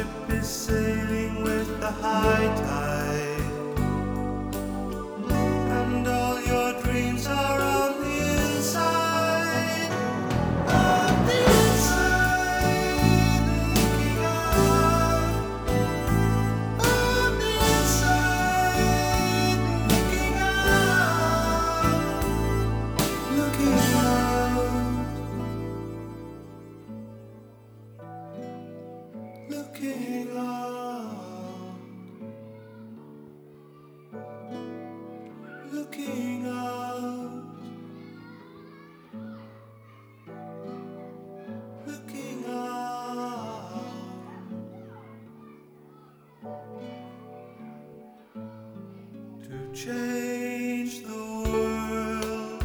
ship is sailing with the high tide, and all your dreams are on the inside. On the inside, looking out. On the inside, looking out. Looking out. Looking out, looking out, looking out, to change the world.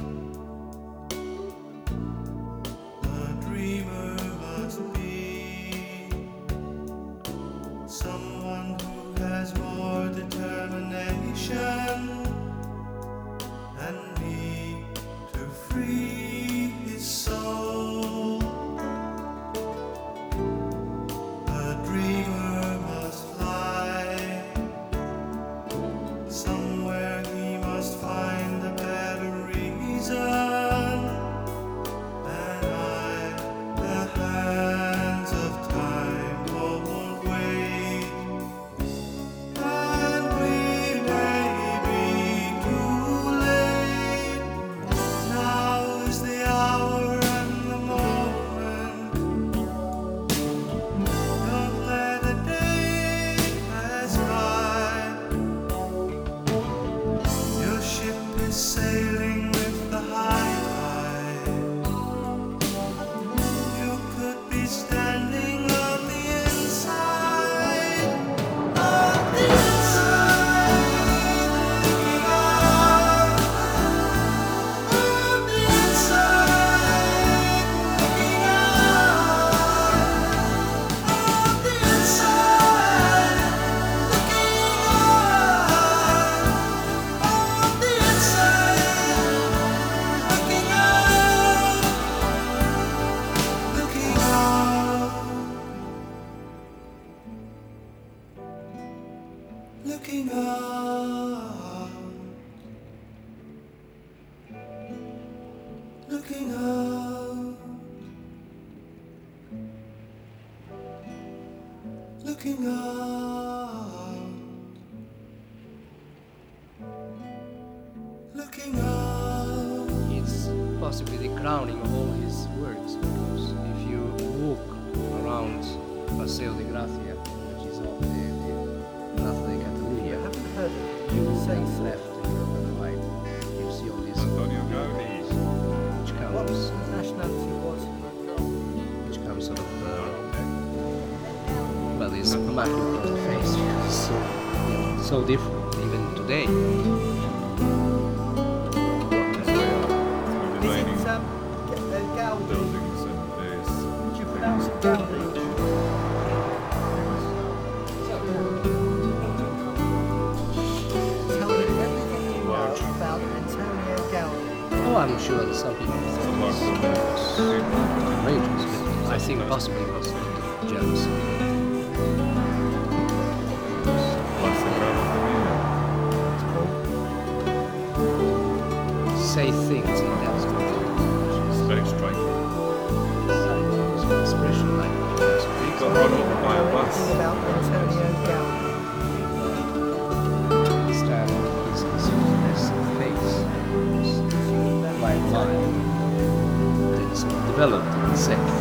A dreamer must be someone who has more determination than me to free his soul. A dreamer must fly somewhere, he must find a better reason. And the hands of time won't wait. And we may be too late. Now is the hour and the moment. Don't let a day pass by. Your ship is sailing with the high tide. You could be standing on the inside. On the inside, looking out. On the inside, looking out. On the inside, looking out. On the inside, looking out. Looking out. Looking out. Looking out. Looking out. Looking out. It's possibly the crowning of all his works, because if you walk around Paseo de Gracia, which is off the Plaza de Catalunya, you Say look so. left and you look right, you see all these Antonio Gaudi. which What comes, nationality was he? which comes sort of, well, this immaculate across the face, so, so different even today. The Is remaining it Gaudi? buildings and this. Would you pronounce it Gaudi? Tell me everything you know about Antonio Gaudi. Oh, I'm sure that some people think it's outrageous, but I think possibly it was a bit of jealousy. Plus the Granada. Say things in that sort of It's very striking. expression like He got run over by a bus. Everything about Antonio Gaudi. stand his best face, my mind, that is developed in the set.